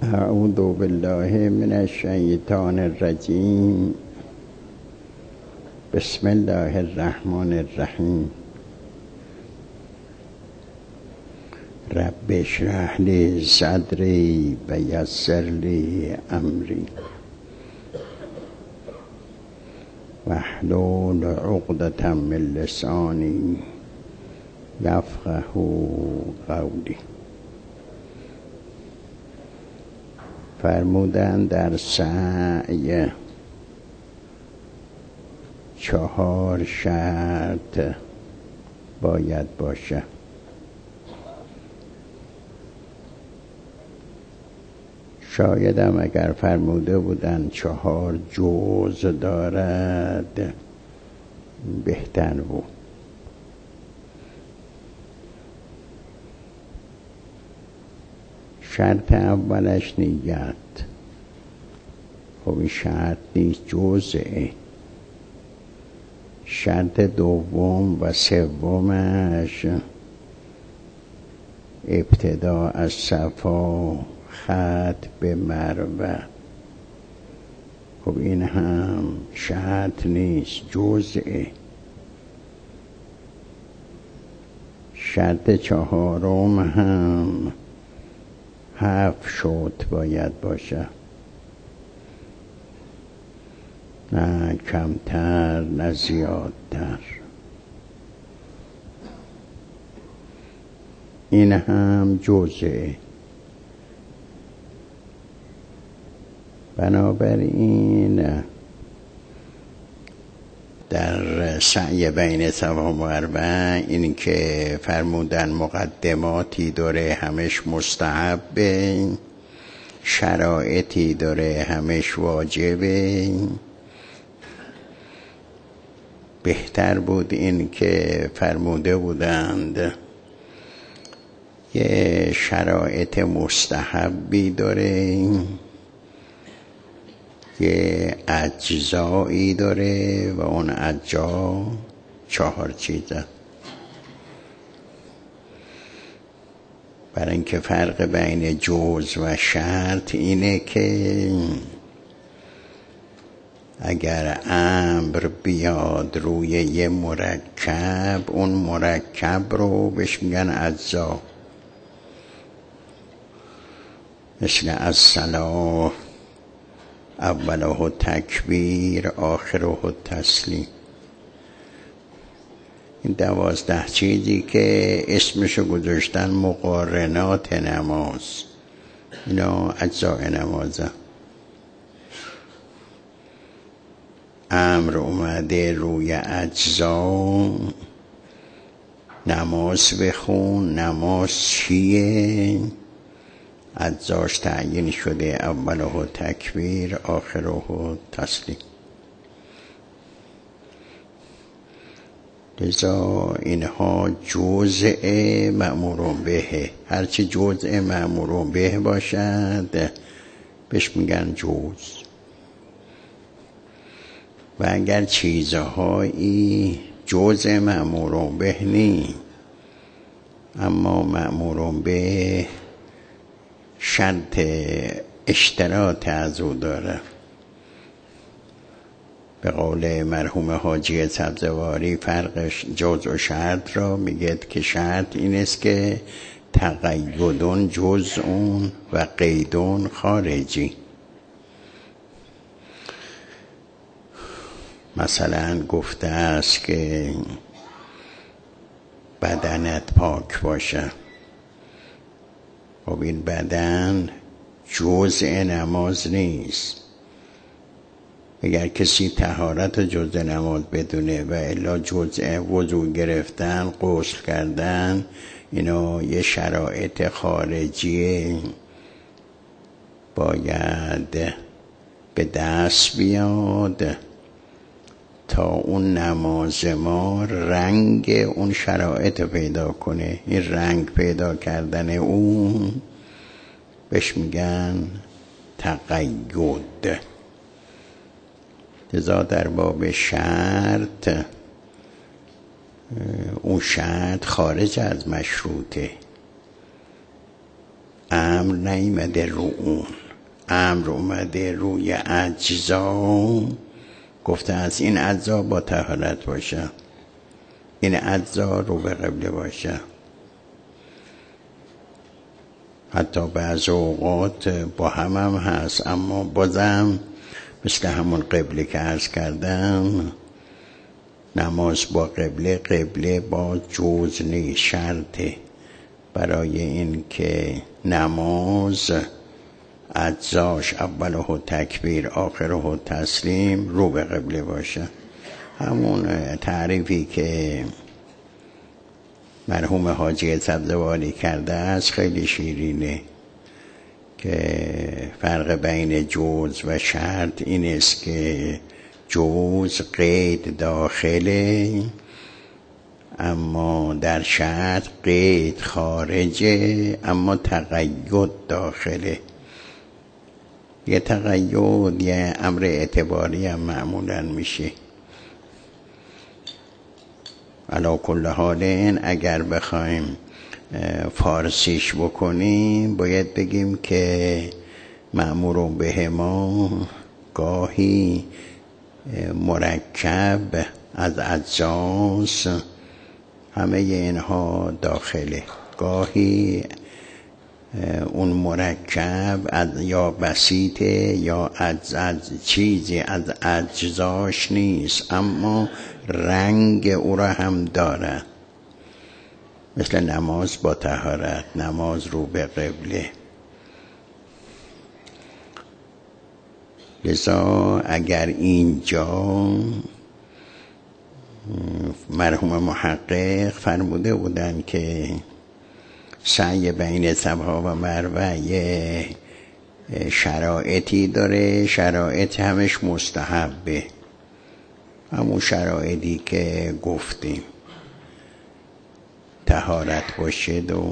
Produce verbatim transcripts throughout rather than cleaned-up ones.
اعوذ بالله من الشیطان الرجیم. بسم الله الرحمن الرحیم. رب اشرح لی صدری و یسر لی امری واحلل عقدة من لسانی یفقهوا قولی. فرمودن در سعی چهار شرط باید باشه. شایدم اگر فرموده بودن چهار جز دارد بهتر بود. شرط اولش نیت. خب این شرط نیست، جزئه. شرط دوم و سومش ابتدا از صفا خط به مروه. خب این هم شرط نیست، جزئه. شرط چهارم هم هفت شوط باید باشه، نه کمتر نه زیادتر. این هم جزئه. بنابراین در سعی بین صفا و مروه این که فرمودن مقدماتی داره همش مستحبه، شرایطی داره همش واجبه. بهتر بود این که فرموده بودند یه شرایط مستحبی داره، یه اجزایی داره و اون اجزا چهار چیزه. برای اینکه فرق بین جز و شرط اینه که اگر امر بیاد روی یه مرکب، اون مرکب رو بهش میگن اجزا. مثل الصلاة اوله تکبیر آخره تسلیم. این دوازده چیزی که اسمشو گذاشتن مقارنات نماز، اینا اجزای نمازه. امر اومده روی اجزا، نماز بخون، نماز چیه؟ اجزاش تعیین شده، اوله تکبیر آخره تسلیم. لذا اینها جزء مأمور به. هرچی جزء مأمور به باشد بهش میگن جز. و اگر چیزهایی جزء مأمور به نی، اما مأمور به شرط اشتراط از او داره. به قول مرحوم حاجی سبزواری فرق جز و شرط را میگه که شرط این است که تقیدون جزءون و قیدون خارجی. مثلا گفته است که بدنت پاک باشه. خب این بدن جزء نماز نیست. اگر کسی طهارت جزء نماز بدونه و الا جزء وضو گرفتن، غسل کردن، اینا یه شرایط خارجی باید به دست بیاد تا اون نماز ما رنگ اون شرایط پیدا کنه. این رنگ پیدا کردن اون بهش میگن تقید. لذا در باب شرط، اون شرط خارج از مشروطه. امر نیمده رو اون، امر اومده روی اجزا. گفته از این اجزا با طهارت باشه، این اجزا رو به قبله باشه. حتی بعض اوقات با هم هم هست، اما بازم مثل همون قبله که عرض کردم، نماز با قبله، قبله با جوز نیست، شرطه برای این که نماز اجزاش اوله تکبیر آخره تسلیم رو به قبله باشه. همون تعریفی که مرحوم حاجی سبزواری کرده است خیلی شیرینه، که فرق بین جوز و شرط این است که جوز قید داخله، اما در شرط قید خارجه اما تقید داخله. یه تقید یه امر اعتباری هم معمولا میشه. علا کل حال اگر بخوایم فارسیش بکنیم باید بگیم که مأمور به ما گاهی مرکب از اجزاس، همه اینها داخله، گاهی اون مرکب از یا بسیطه یا از, از چیزی از اجزاش نیست اما رنگ او را هم داره، مثل نماز با طهارت، نماز رو به قبله. لذا اگر اینجا مرحوم محقق فرموده بودن که سعی بین صفا و مروه یه شرایطی داره، شرایط همش مستحبه، همون شرایطی که گفتیم، طهارت باشد و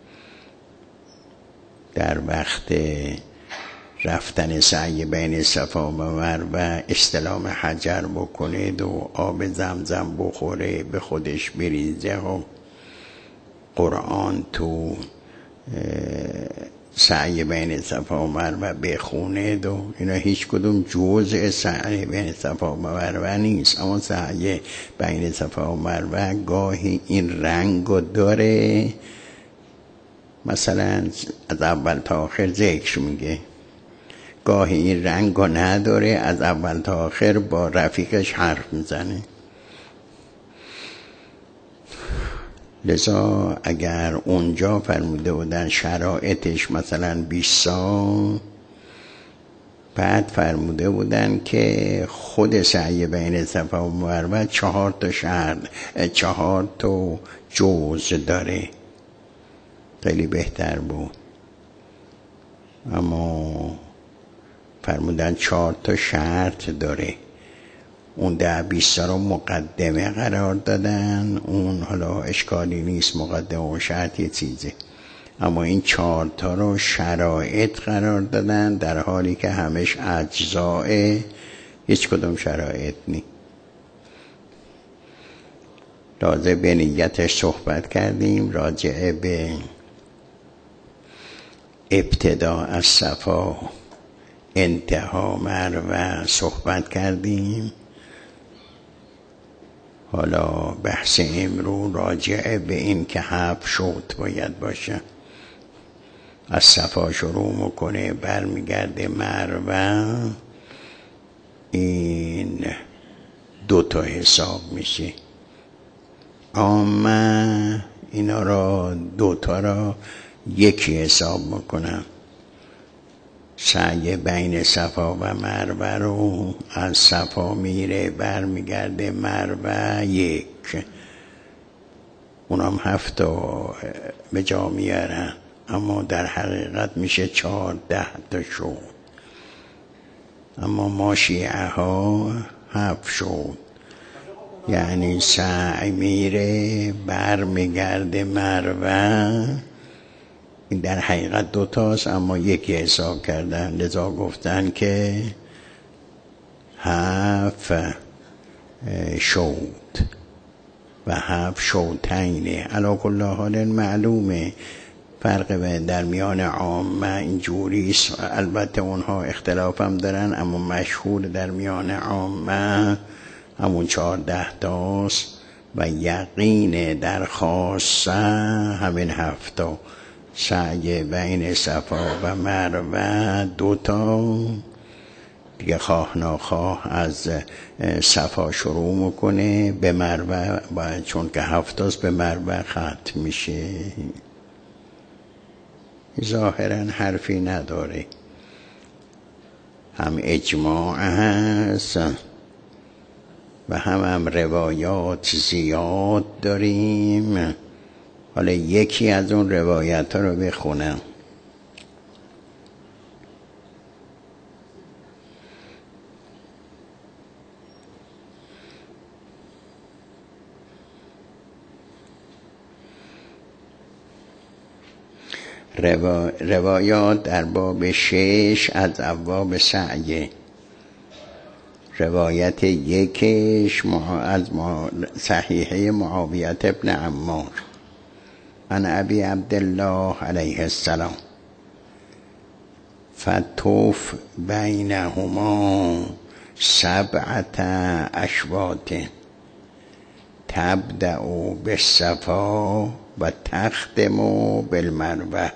در وقت رفتن سعی بین صفا و مروه استلام حجر بکنید و آب زمزم بخوره، به خودش بریزه و قرآن تو سعی بین صفا و مروه بخوند و اینا هیچ کدوم جزء سعی بین صفا و مروه نیست، اما سعی بین صفا و مروه گاهی این رنگو داره. مثلا از اول تا آخر ذکر میگه، گاهی این رنگو نداره، از اول تا آخر با رفیقش حرف میزنه. لذا اگر اونجا فرموده بودن شرایطش مثلا بیست سال، بعد فرموده بودن که خود سعی بین صفا و مروه چهار تا شرط، چهار تا جوز داره، خیلی بهتر بود. اما فرمودن چهار تا شرط داره، اون ده بیست رو مقدمه قرار دادن، اون حالا اشکالی نیست، مقدمه و شرط یه چیزه، اما این چهار تا رو شرایط قرار دادن، در حالی که همش اجزاء، هیچ کدوم شرایط نی. راجع به نیتش صحبت کردیم، راجع به ابتدا از صفا انتها مروه صحبت کردیم. حالا بحث امرو راجع به این که هفت شوط باید باشه، از صفا شروع میکنه برمیگرده مروه، این دو تا حساب میشه. اما اینا را دو تا را یکی حساب میکنم. سعی بین صفا و مروه رو از صفا میره برمیگرده مروه یک، اونم هفت تا به جا میارن، اما در حقیقت میشه چهارده تا شد. اما ما شیعه ها هفت شد، یعنی سعی میره برمیگرده مروه، این در حقیقت دو تاست اما یکی حساب کردن، لذا گفتن که هفت شوط و هفت شوطینه. علا کل حال معلومه فرق در میان عامه اینجوری است. البته اونها اختلاف هم دارن، اما مشهور در میان عامه همون چهارده تاست و یقین در خاصه همین هفته. سعی بین صفا و مروه دوتا دیگه، خواه ناخواه از صفا شروع میکنه به مروه، باید چون که هفتاست به مروه ختم میشه. ظاهرا حرفی نداره، هم اجماع هست و هم هم روایات زیاد داریم. حالا یکی از اون روایت ها رو بخونم. روا... روایات در باب شش از ابواب سعی. روایت یکش مع... از مع... صحیحه معاویه ابن عمار عن ابی عبدالله علیه السلام فتوف بینهما سبعت اشواط تبدأ بالصفا و تختم بالمروه.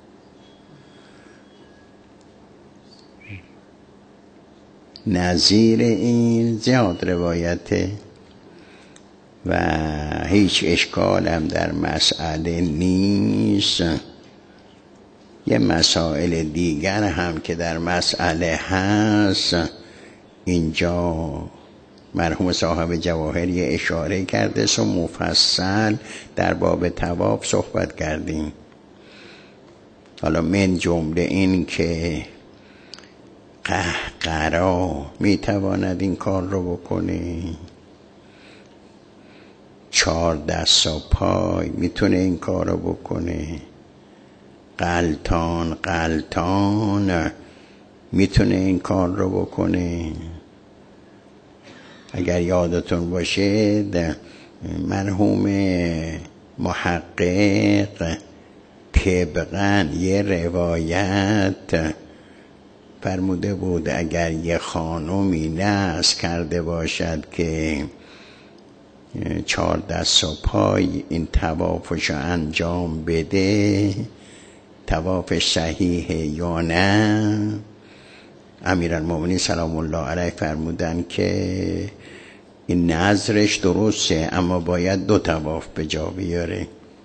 نظیر این زیاد روایته و هیچ اشکال هم در مسئله نیست. یه مسائل دیگر هم که در مسئله هست اینجا مرحوم صاحب جواهر یه اشاره کرده و مفصل در باب طواف صحبت کردیم. حالا من جمله این که قهقرا میتواند این کار رو بکنه، چهار دست و پای میتونه این کار رو بکنه، غلطان غلطان میتونه این کار رو بکنه. اگر یادتون باشه مرحوم محقق طبقاً یه روایت فرموده بود اگر یه خانومی نذر کرده باشد که چهار دست و پای این طوافش انجام بده، طوافش صحیحه یا نه. امیرالمومنین سلام الله علیه فرمودن که این نظرش درسته اما باید دو طواف به جا بیاره.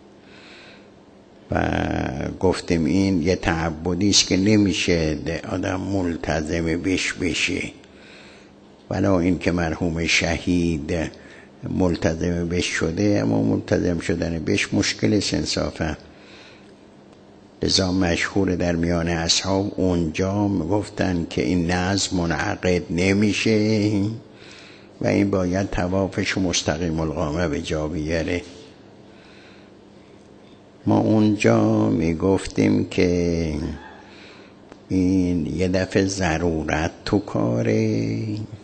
و گفتیم این یه تعبدی است که نمیشه آدم ملتزم بش بشه، ولی این که مرحوم شهید ملتزم بش شده، اما ملتزم شدن بش مشکل انصافا. لذا مشهور در میان اصحاب اونجا گفتن که این نظم منعقد نمیشه و این باید طوافش مستقیم القامه به جا بیاره. ما اونجا میگفتیم که این یه دفعه ضرورت تو کاره،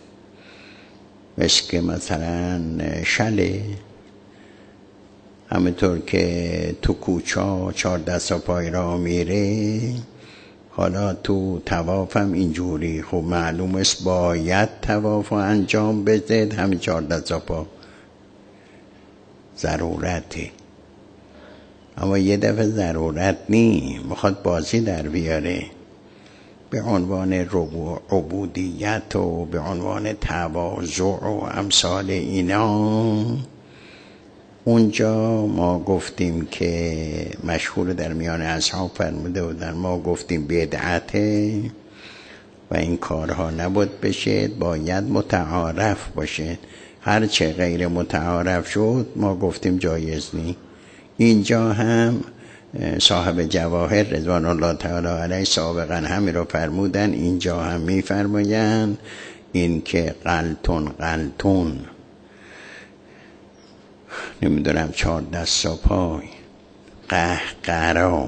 مثل که مثلا شله، همینطور که تو کوچا چهار دست و پای را میره، حالا تو طواف هم اینجوری. خب معلوم است باید طواف انجام بده، همین چهار دست و پا ضرورته. اما یه دفعه ضرورت نی، میخواد بازی در بیاره به عنوان عبودیت و به عنوان تواضع و امثال اینا. اونجا ما گفتیم که مشهور در میان اصحاب فرموده بودن، ما گفتیم بدعته و این کارها نباید بشه، باید متعارف باشه. هرچه غیر متعارف شد ما گفتیم جایز نی. اینجا هم صاحب جواهر رضوان الله تعالی علیه سابقا همین رو فرمودن، اینجا هم میفرمایند این که غلطون غلطون نمیدونم چهار دست و پای قهقرا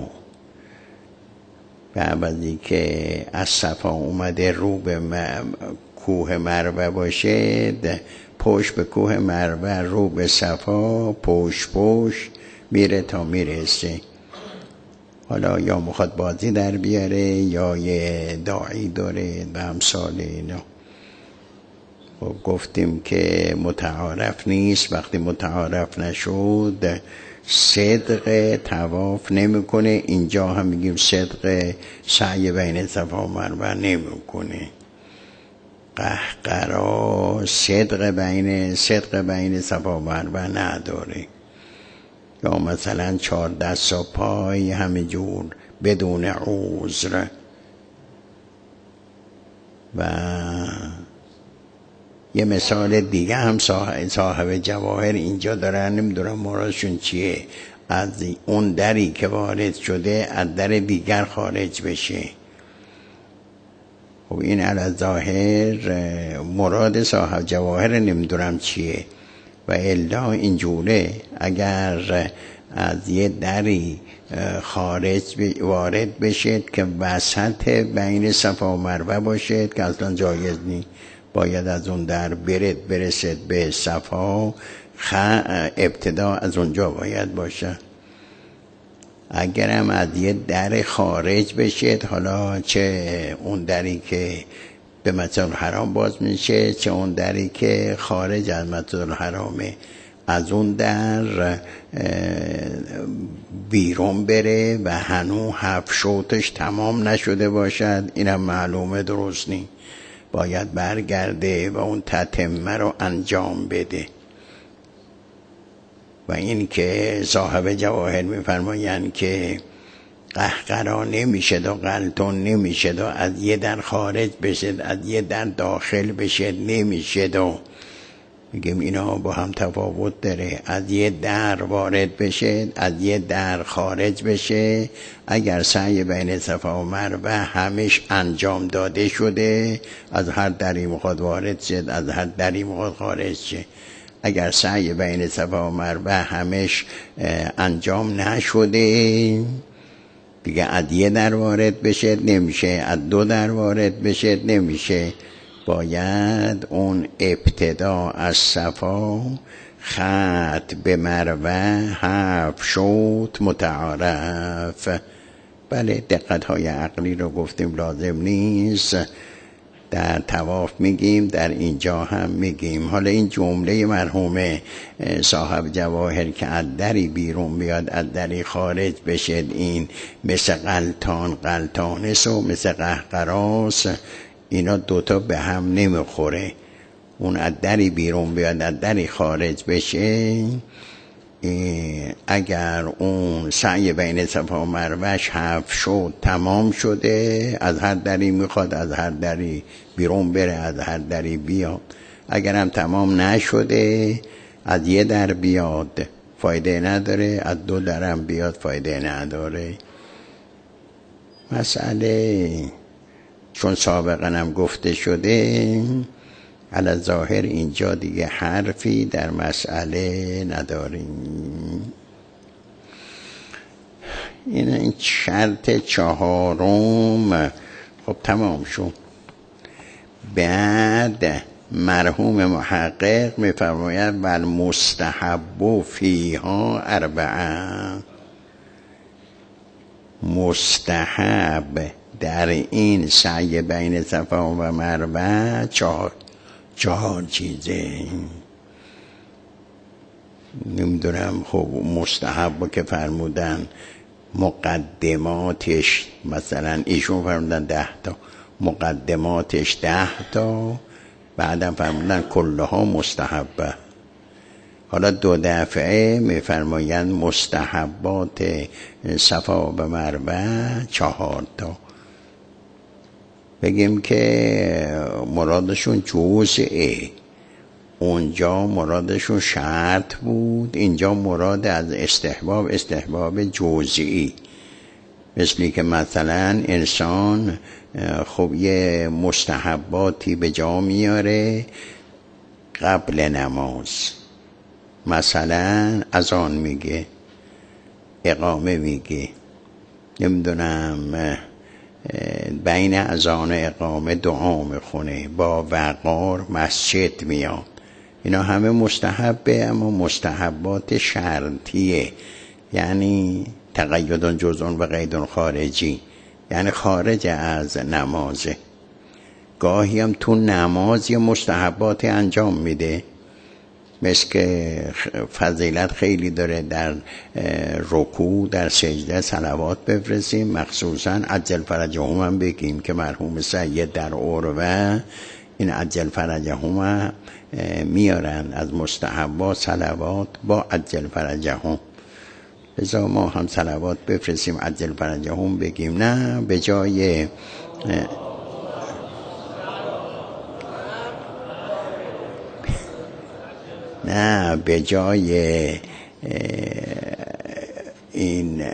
به عوضی که از صفا اومده رو به کوه مروه باشه، پشت به کوه مروه رو به صفا، پشت پشت میره تا میرسه. حالا یا میخواد بازی در بیاره یا یه داعی داره و امثال اینا. خب گفتیم که متعارف نیست. وقتی متعارف نشد صدق طواف نمیکنه. اینجا هم میگیم صدق سعی بین صفا و مروه نمیکنه. قهقرا صدق بین صدق بین صفا و مروه نداره. یا مثلا چهار دست و پای همه جور بدون عذر. و یه مثال دیگه هم صاحب جواهر اینجا دارن، نمیدونم مرادشون چیه، از اون دری که وارد شده از در دیگر خارج بشه. خب این علی ظاهر مراد صاحب جواهر نمیدونم چیه. و الا اینجوره اگر از یه دری خارج وارد بشید که وسط بین صفا و مروه باشید که اصلا جایز نیست، باید از اون در برد برسید به صفا، ابتدا از اونجا باید باشه. اگرم از یه در خارج بشید، حالا چه اون دری که به مسجد الحرام باز میشه چه اون دری که خارج از مسجد الحرامه، از اون در بیرون بره و هنوز هفت شوطش تمام نشده باشد، اینم معلومه درست نیست، باید برگرده و اون تتمه رو انجام بده. و این که صاحب جواهر میفرمایند که قهقرا نمیشد و غلطون نمیشد و از یه در خارج بشد از یه در داخل بشد نمیشد و میگیم اینا با هم تفاوت داره. از یه در وارد بشه از یه در خارج بشه اگر سعی بین صفا و مروه همش انجام داده شده، از هر دری میخواد وارد شد از هر دری میخواد خارج شه. اگر سعی بین صفا و مروه همش انجام نشده دیگه از یه در وارد بشه نمیشه، از دو در وارد بشه نمیشه، باید اون ابتدا از صفا خط به مروه هفت شوط متعارف. بله دقت های عقلی رو گفتیم لازم نیست، در طواف میگیم در اینجا هم میگیم. حالا این جمله مرحوم صاحب جواهر که از دری بیرون بیاد از دری خارج بشد، این مثل غلطان غلطانس و مثل قهقراس، اینا دوتا به هم نمیخوره. اون از دری بیرون بیاد از دری خارج بشه، اگر اون سعی بین صفا و مروهش هفت شد تمام شده، از هر دری میخواد از هر دری بیرون بره از هر دری بیاد. اگر هم تمام نشده از یه در بیاد فایده نداره، از دو درم بیاد فایده نداره. مسئله چون سابقا هم گفته شده علی ظاهر اینجا دیگه حرفی در مسئله نداریم. این این شرط چهارم خب تمام شد. بعد مرحوم محقق میفرماید ول مستحب فیها اربعه، مستحب در این سعی بین صفا و مروه چهار چهار چیزه. نمیدونم خب مستحب که فرمودن مقدماتش، مثلا ایشون فرمودن ده تا، مقدماتش ده تا، بعدم فرمودن کلها مستحبه. حالا دو دفعه میفرمایند مستحبات صفا و مروه چهار تا. بگیم که مرادشون جزئه، اونجا مرادشون شرط بود، اینجا مراد از استحباب استحباب جزئی. مثلی که مثلا انسان خب یه مستحباتی به جا میاره قبل نماز، مثلا اذان میگه، اقامه میگه، نمیدونم بین اذان و اقامه دعا میخونه، با وقار مسجد میاد، اینا همه مستحبه، اما مستحبات شرطیه. یعنی تقیدون جزء و قید خارجی، یعنی خارج از نمازه. گاهی هم تو نماز یه مستحبات انجام میده، مثل که فضیلت خیلی داره در رکوع در سجده صلوات بفرستیم، مخصوصا عجل فرجهم هم بگیم که مرحوم سید در عروه این عجل فرجهم میارن از مستحبات صلوات با عجل فرجهم. بذار ما هم صلوات بفرستیم عجل فرجهم بگیم، نه به جای نه به جای این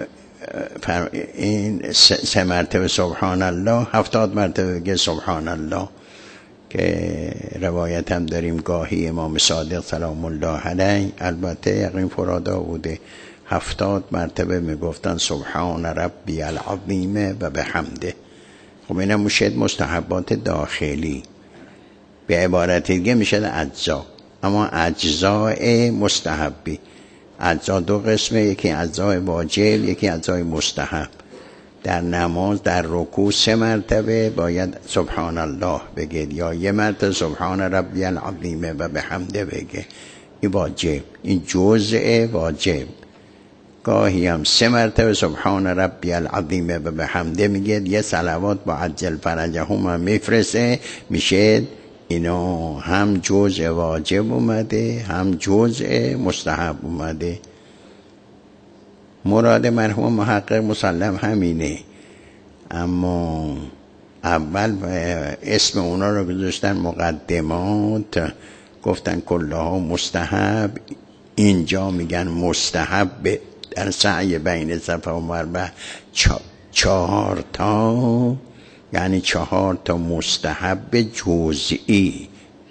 این سه مرتبه سبحان الله هفتاد مرتبه بگه سبحان الله، که روایت هم داریم گاهی امام صادق سلام الله علیه، البته یقین فرادا بوده، هفتاد مرتبه میگفتن سبحان ربی العظیم و بحمده. خب اینم میشه مستحبات داخلی، به عبارت دیگه میشه اجزا، اما اجزای مستحبی. اجزا دو قسمه، یکی اجزای واجب یکی اجزای مستحب. در نماز در رکوع سه مرتبه باید سبحان الله بگید، یا یه مرتبه سبحان ربی العظیم و بحمده بگه، این واجب، این جزء واجب. گاهی هم سه مرتبه سبحان ربی العظیم و بحمده میگه، یه صلوات با عجل فرجهم هم میفرسه، میشه اینا هم جزء واجب اومده هم جزء مستحب اومده. مراد مرحوم محقق مسلم همینه، اما اول اسم اونا رو گذاشتن مقدمات، گفتن کلها مستحب، اینجا میگن مستحب در سعی بین صفا و مروه چهار تا، یعنی چهار تا مستحب جزئی.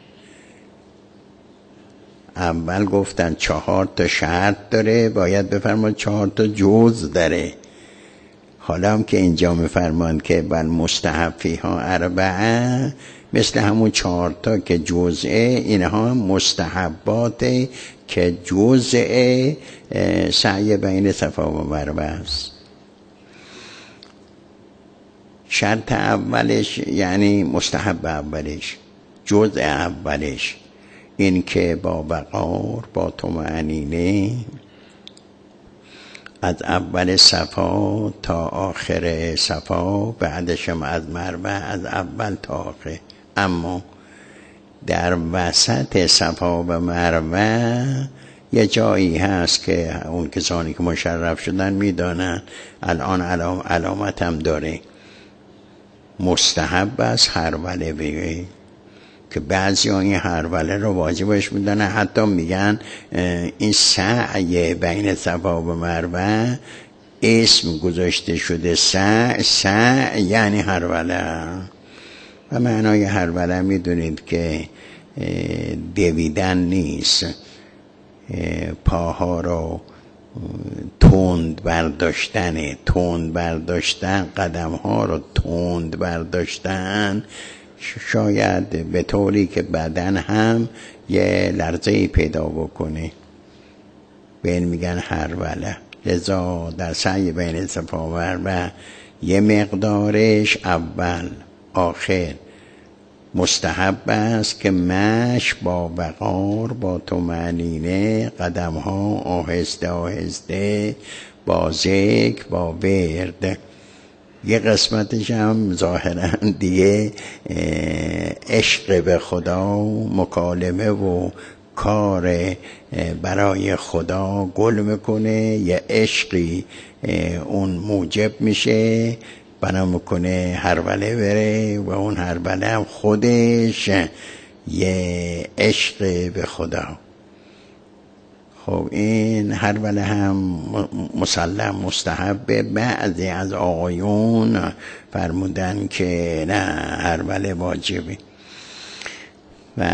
اول گفتن چهار تا شرط داره، باید بفرمان چهار تا جز داره. حالا هم که اینجا میفرمان که بل مستحب فیها اربعه، مثل همون چهار تا که جزئه، اینها هم مستحباته که جزء سعی بین صفا و مروه است. شرط اولش یعنی مستحب اولش، جزء اولش این که با وقار با طمأنینه از اول صفا تا آخر صفا، بعدش هم از مروه از اول تا آخر. اما در وسط صفا و مروه یه جایی هست که اون کسانی که مشرف شدن میدانن، الان علام علامت هم داره، مستحب است هروله بگه، که بعضی ها این هروله رو واجبش میدانن، حتی میگن این سعی بین صفا و مروه اسم گذاشته شده سعی، سعی یعنی هروله. و معنای هروله میدونید که دویدن نیست، پاها رو تند برداشتنه، تند برداشتن، قدم ها رو تند برداشتن، شاید به طوری که بدن هم یه لرزه‌ای پیدا بکنه، به این میگن هروله. لذا در سعی بین صفا و مروه یه مقدارش اول آخر مستحب است که مشی با وقار با طمأنینه، قدم ها آهسته آهسته، با ذکر با ورد. یه قسمتش هم ظاهرا دیگه عشق به خدا، مکالمه و کار برای خدا گل میکنه، یه عشقی اون موجب میشه بنا میکنه هروله بره، و اون هروله هم خودش یه عشق به خدا. خب این هروله هم مسلم مستحبه. بعضی از آقایون فرمودن که نه، هروله واجبه. و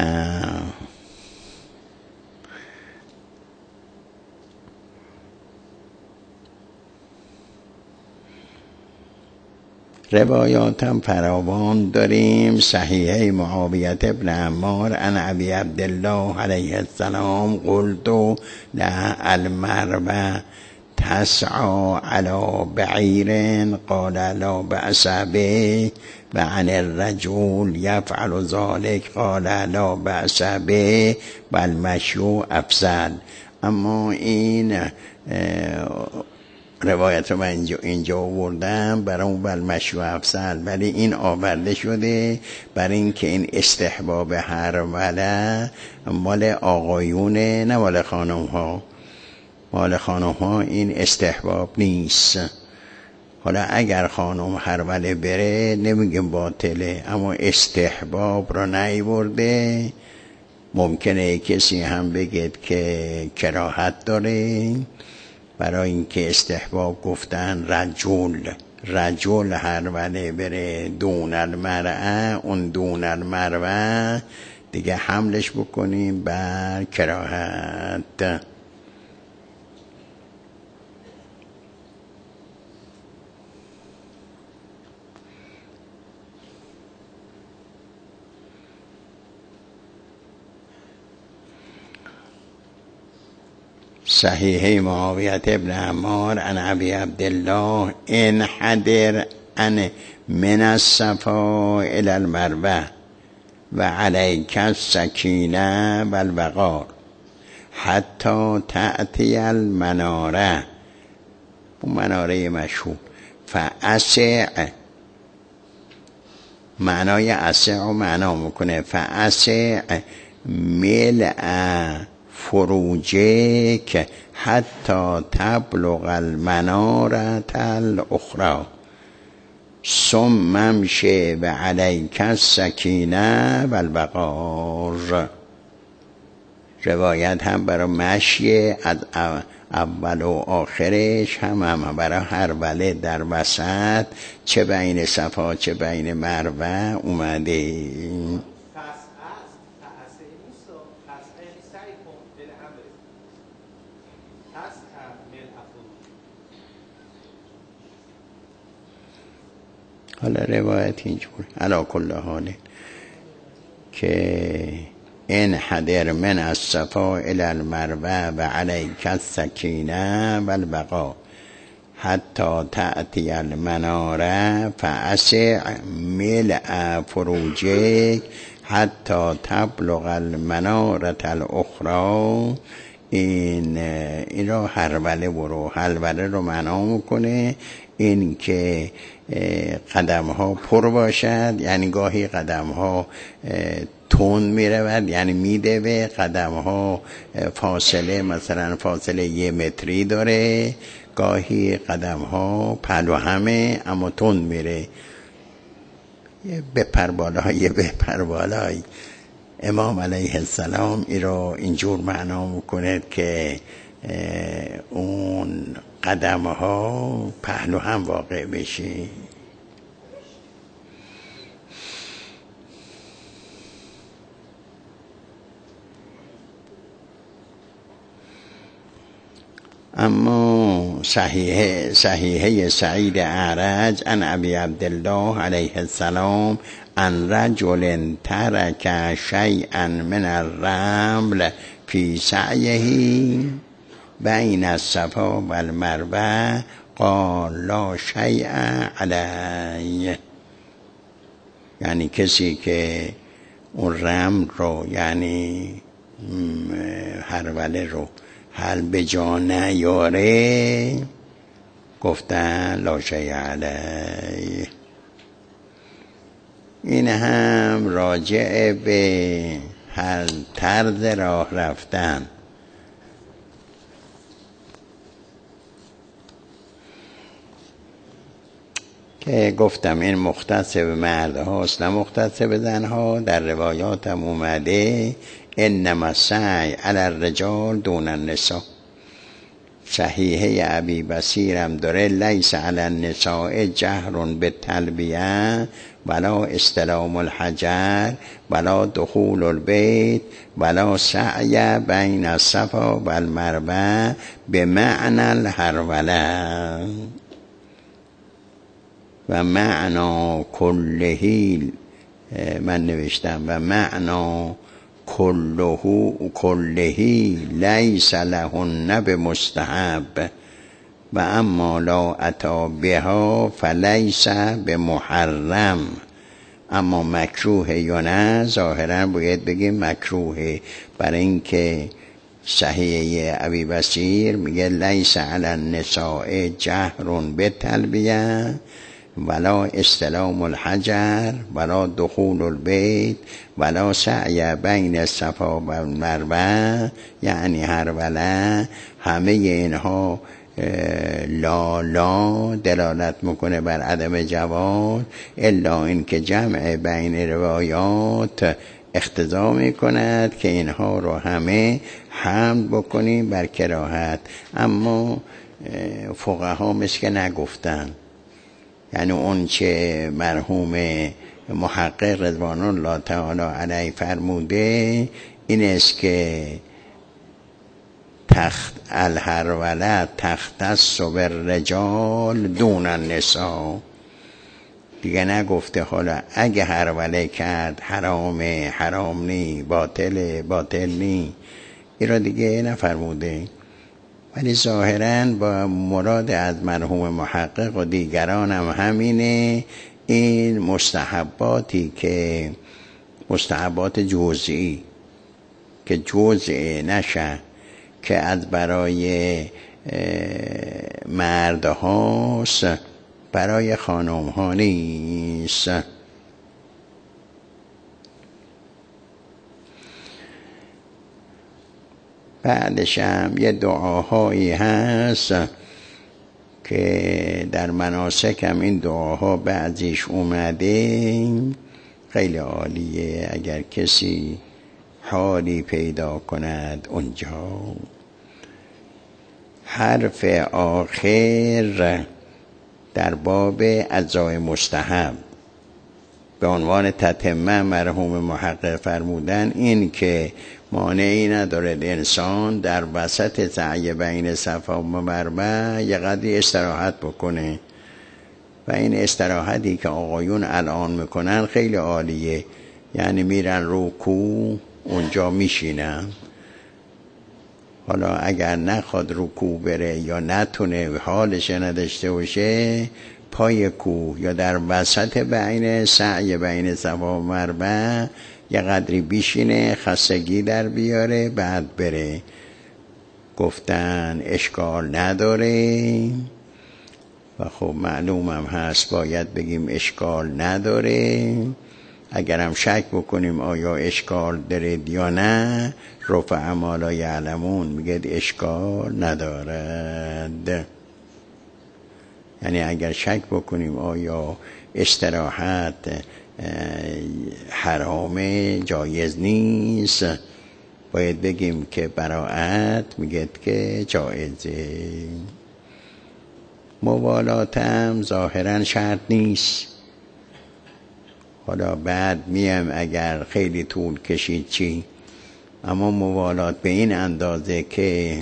روایات هم فراوان داریم. صحیحه معاویه ابن عمار عن ابی عبدالله علیه السلام قلت له المروه تسعى على بعير قال لا بأس به و عن الرجل یفعل ذلك قال لا بأس به و المشی افضل. اما این روایت رو من اینجا, اینجا آوردم برای اون بالمشی افضل، ولی این آورده شده برای اینکه این استحباب هروله مال آقایونه نه مال خانم ها. مال خانم ها این استحباب نیست. حالا اگر خانم هروله بره نمیگم باطله، اما استحباب رو نیورده. ممکنه کسی هم بگید که کراهت داره، برای اینکه استحباب گفتن رجل رجل هروله بره دون المرأه، اون دون المرأه دیگه حملش بکنیم بر کراهت. صحیح معاویت ابن عمار عن ابی عبدالله ان حدر ان من الصفا الى المروه و علیک السکینه و الوقار حتی تأتی المناره، اون مناره مشهور. فاسع معنای اسع و معنا میکنه فاسع ملء فروجک حتی تبلغ المناره الاخرى ثم امشی و علیک السکینه و الوقار. روایت هم برای مشی از اول و آخرش هم هم برای هروله در وسط، چه بین صفا چه بین مروه اومده. حالا روایت اینجور علا کل حاله که این حدر من الصفا الى المروه و علیک السکینه و البقا حتی تأتی المناره فاسع ملء فروجک حتی تبلغ المناره الاخرى. این این رو هروله برو هروله رو معنا میکنه این که قدم ها پر باشد، یعنی گاهی قدم ها تند میرود یعنی میدوه، قدم ها فاصله مثلا فاصله یه متری داره، گاهی قدم ها پلو همه اما تند میره، یه بپر بالا یه بپر بالا. امام علیه السلام این رو اینجور معنا میکنه که اون قدم ها پهلو هم واقع بشه. اما صحیحه صحیحه سعید اعرج عن ابی عبدالله علیه السلام ان رجل ترک شیئا من الرمل فی سعیه بین الصفا و المروه قال لا شیء علیه. یعنی کسی که اون رمل رو یعنی هروله رو حل به جا نیاره گفتن لا شیء علیه. این هم راجع به هر طرز راه رفتن. که گفتم این مختص به مرد هاست نه مختص به زن ها. در روایات هم اومده انما السعی علی الرجال دون النساء. صحیحه ابی بصیر هم داره لیس علی النساء جهر بالتلبیه ولا استلام الحجر ولا دخول البیت ولا سعی بین الصفا و المروه بمعنى الهروله و معنا کلهی. من نوشتم و معنا کلهو کلهی لیس لهن بمستحب و اما لا اتی بها فلیس بمحرم. اما مکروه یا نه، ظاهرا باید بگیم مکروه، برای اینکه صحیح ابی بصیر میگه لیس علی النساء جهر بالتلبیه ولا استلام الحجر ولا دخول البیت ولا سعی بین الصفا و المروه، یعنی هروله. همه اینها لا لا دلالت میکنه بر عدم جواز، الا اینکه جمع بین روایات اقتضا میکند که اینها رو همه حمل بکنیم بر کراهت. اما فقها مثل که نگفتن، یعنی اون چه مرحوم محقق رضوان الله تعالی علیه فرموده این است که تخت الهروله تختص بالرجال دون النساء. دیگه نگفته حالا اگه هروله کرد حرامه حرام نی، باطله باطل نی، این را دیگه نفرموده. ولی ظاهراً با مراد از مرحوم محقق و دیگران هم همینه، این مستحباتی که مستحبات جزئی که جزئی نشه، که از برای مرد هاست برای خانم ها نیست. بعدش هم یه دعاهایی هست که در مناسک هم این دعاها بعضیش اومده، خیلی عالیه اگر کسی حالی پیدا کند اونجا. حرف آخر در باب اجزای مستحب به عنوان تتمه مرحوم محقق فرمودن این که مانعی نداره انسان در وسط سعی بین صفا و مروه یه قدری استراحت بکنه، و این استراحتی که آقایون الان میکنن خیلی عالیه، یعنی میرن رکوع اونجا میشینن. حالا اگر نخواد رکوع بره یا نتونه حالش نداشته باشه، پای کوه یا در وسط بین سعی بین صفا و مروه یه قدری بیشینه، خستگی در بیاره، بعد بره. گفتن اشکال نداره و خب معلومم هست باید بگیم اشکال نداره. اگرم شک بکنیم آیا اشکال داره یا نه، رفع ما لا یعلمون میگه اشکال ندارد. یعنی اگر شک بکنیم آیا استراحت حرامه جایز نیست، باید بگیم که براعت میگه که جایزه. موالات هم ظاهرا شرط نیست. حالا بعد میم اگر خیلی طول کشید چی، اما موالات به این اندازه که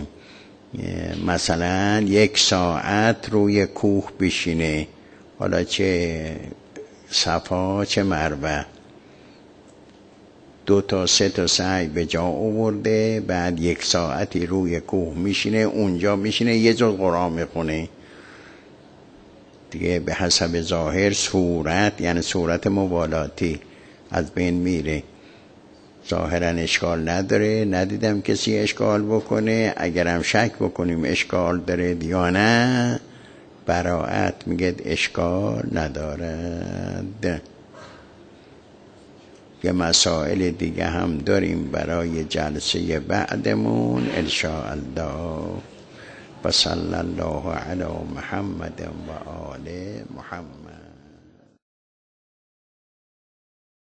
مثلا یک ساعت روی کوه بشینه، حالا چه صفا چه مروه، دو تا سه تا سعی به جا آورده، بعد یک ساعتی روی کوه میشینه، اونجا میشینه یه جز قرآن میخونه دیگه، به حسب ظاهر صورت یعنی صورت موالاتی از بین میره. ظاهرا اشکال نداره، ندیدم کسی اشکال بکنه. اگرم شک بکنیم اشکال داره یا نه، براعت میگه اشکال ندارد. یه مسائل دیگه هم داریم برای جلسه بعدمون انشاءالله. و صلی الله علی محمد و آل محمد.